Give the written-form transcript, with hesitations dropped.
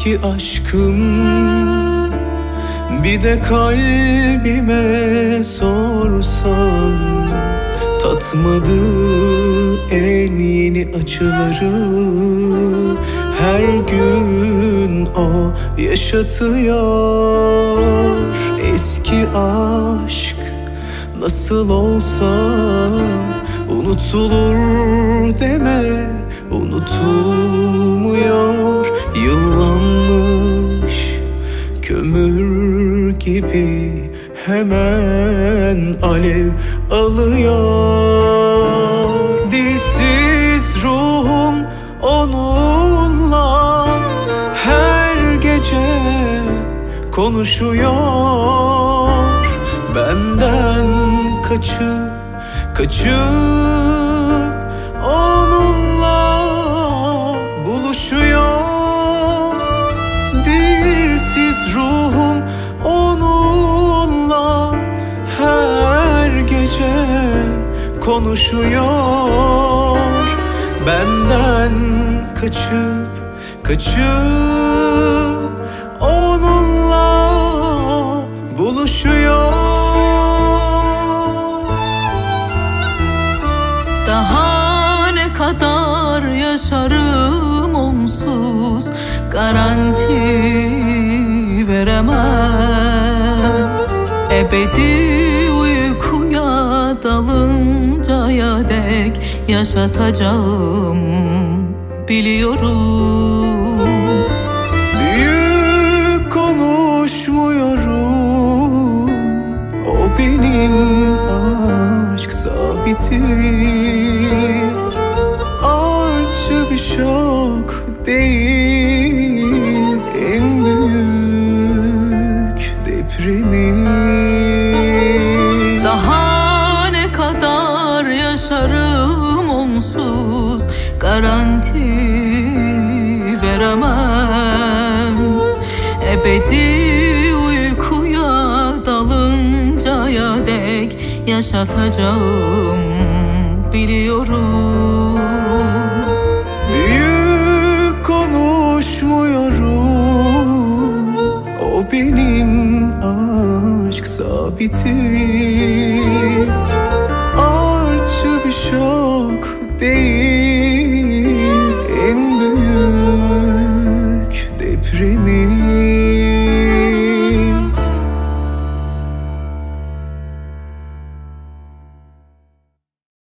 eski aşkım. Bir de kalbime sorsam, tatmadı en yeni acıları. Her gün o yaşatıyor. Eski aşk nasıl olsa unutulur deme, unutulmuyor. Yıllanmış kömür gibi hemen alev alıyor. Dilsiz ruhum onunla her gece konuşuyor. Benden kaçıp onunla buluşuyor. Dilsiz ruhum onunla her gece konuşuyor. Benden kaçıp onunla buluşuyor. Daha ne kadar yaşarım onsuz, garanti veremem. Ebedi uykuya dalıncaya dek yaşatacağım, biliyorum. Büyük konuşmuyorum, o benim aşk sabiti. Artçı bir şok değil, en büyük depremi. Daha ne kadar yaşarım onsuz, garanti veremem. Ebedi uykuya dalıncaya dek yaşatacağım, biliyorum. Büyük konuşmuyorum, o benim aşk sabiti. Artçı bir şok değil, en büyük depremi.